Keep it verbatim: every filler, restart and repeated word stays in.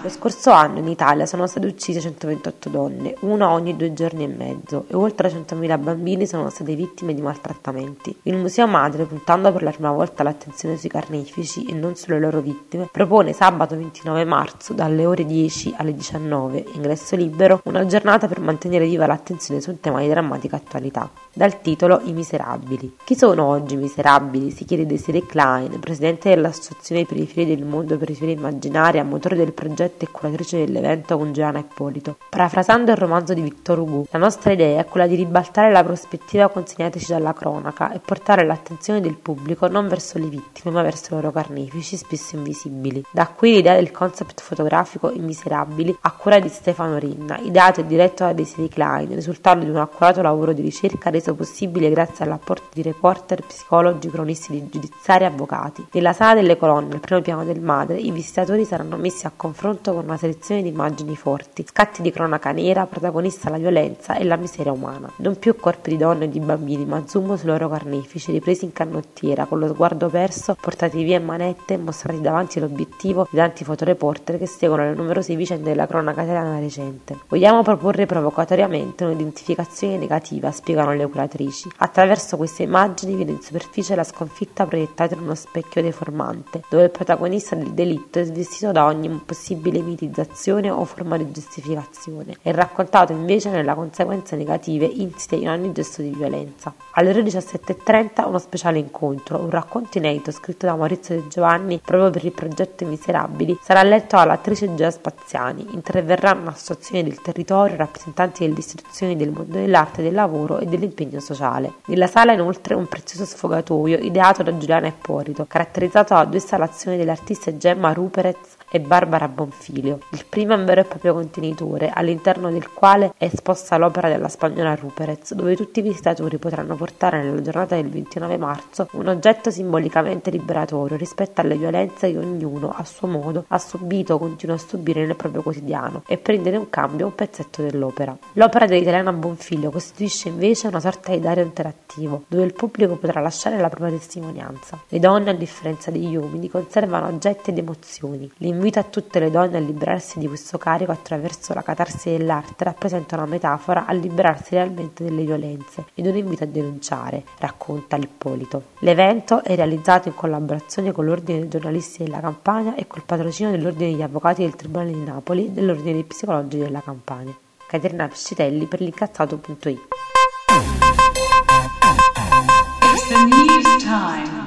Lo scorso anno in Italia sono state uccise centoventotto donne, una ogni due giorni e mezzo, e oltre centomila bambini sono state vittime di maltrattamenti. Il Museo Madre, puntando per la prima volta l'attenzione sui carnefici e non sulle loro vittime, propone sabato ventinove marzo dalle ore dieci alle diciannove, ingresso libero, una giornata per mantenere viva l'attenzione su un tema di drammatica attualità. Dal titolo I Miserabili. Chi sono oggi i miserabili? Si chiede Desiree Klein, presidente dell'Associazione Periferie del Mondo Periferia Immaginaria, motore del progetto e curatrice dell'evento con Giovanna Ippolito. Parafrasando il romanzo di Victor Hugo, la nostra idea è quella di ribaltare la prospettiva consegnateci dalla cronaca e portare l'attenzione del pubblico non verso le vittime ma verso i loro carnefici, spesso invisibili. Da qui l'idea del concept fotografico I Miserabili, a cura di Stefano Rinna, ideato e diretto da Desiree Klein, risultato di un accurato lavoro di ricerca reso possibile grazie all'apporto di reporter, psicologi, cronisti giudiziari e avvocati. Nella sala delle colonne, al primo piano del Madre, i visitatori saranno messi a confronto con una selezione di immagini forti, scatti di cronaca nera, protagonista la violenza e la miseria umana. Non più corpi di donne e di bambini, ma zoom sui loro carnefici, ripresi in canottiera, con lo sguardo perso, portati via in manette e mostrati davanti all'obiettivo di tanti fotoreporter che seguono le numerose vicende della cronaca italiana recente. Vogliamo proporre provocatoriamente un'identificazione negativa, spiegano le curatrici. Attraverso queste immagini viene in superficie la sconfitta proiettata in uno specchio deformante, dove il protagonista del delitto è svestito da ogni possibile mitizzazione o forma di giustificazione e raccontato invece nelle conseguenze negative insite in ogni gesto di violenza. Alle ore diciassette e trenta uno speciale incontro, un racconto inedito scritto da Maurizio De Giovanni proprio per il progetto I Miserabili, sarà letto dall'attrice Gea Spaziani. Interverranno associazioni del territorio, rappresentanti delle istituzioni del mondo dell'arte, del lavoro e dell'impegno sociale. Nella sala inoltre un prezioso sfogatoio ideato da Giuliana Ippolito, caratterizzato da due installazioni delle artiste Gemma Ruperez e Barbara Bonfilio. Il primo è un vero e proprio contenitore, all'interno del quale è esposta l'opera della spagnola Ruperez, dove tutti i visitatori potranno portare nella giornata del ventinove marzo un oggetto simbolicamente liberatorio rispetto alle violenze che ognuno, a suo modo, ha subito o continua a subire nel proprio quotidiano, e prendere in cambio un pezzetto dell'opera. L'opera dell'italiana Bonfilio costituisce invece una sorta di diario interattivo, dove il pubblico potrà lasciare la propria testimonianza. Le donne, a differenza degli uomini, conservano oggetti ed emozioni. L'invito a tutte le donne a liberarsi di questo carico attraverso la catarsi dell'arte rappresenta una metafora a liberarsi realmente delle violenze ed un invito a denunciare, racconta l'Ippolito. L'evento è realizzato in collaborazione con l'Ordine dei giornalisti della Campania e col patrocinio dell'Ordine degli avvocati del Tribunale di Napoli e dell'Ordine dei psicologi della Campania. Caterina Piscitelli per l'incazzato punto it. It's the news time.